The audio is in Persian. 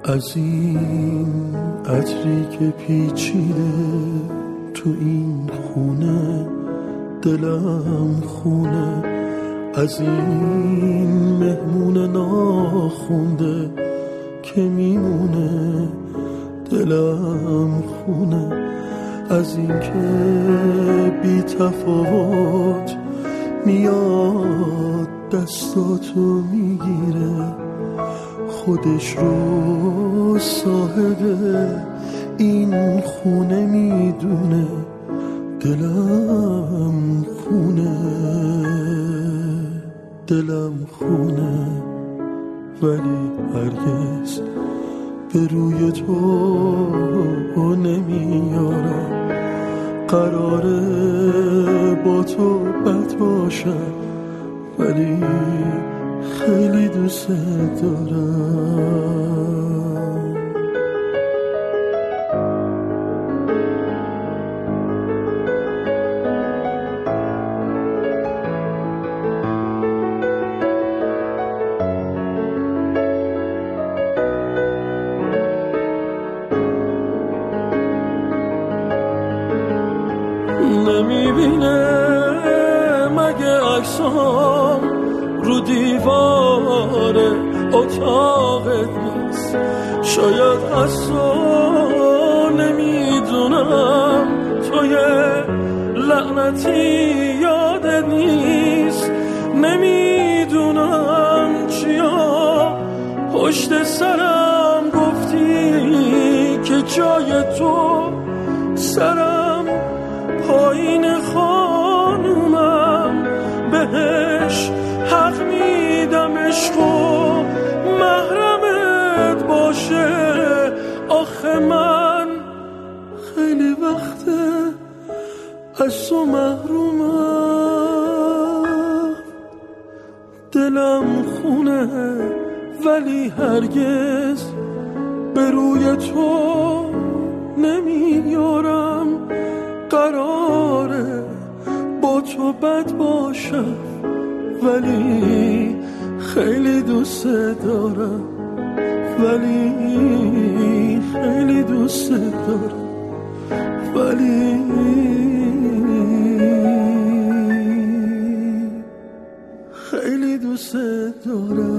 از این عطری که پیچیده تو این خونه، دلم خونه. از این مهمون ناخونده که میمونه، دلم خونه. از این که بی تفاوت میاد دستاتو میگیره، خودش رو صاحب این خونه میدونه، دلم خونه. دلم خونه ولی هرگز به روی تو نمیارم. قراره با تو بد باشم ولی خیلی دوست دارم. نمیبینه مگه عکسام رو دیوار اتاقت نیست؟ شاید از تو نمیدونم، تو یه لعنتی یادت نیست. نمیدونم چیا پشت سرم گفتی که جای تو سرم پایین خانومم. بهش حق میدم عشق و محرمت باشه. آخه من خیلی وقته از تو محرومم. دلم خونه ولی هرگز به روی تو نمیارم. قراره با تو بد باشم ولی خیلی دوست دارم، ولی خیلی دوست دارم، ولی خیلی دوست دارم.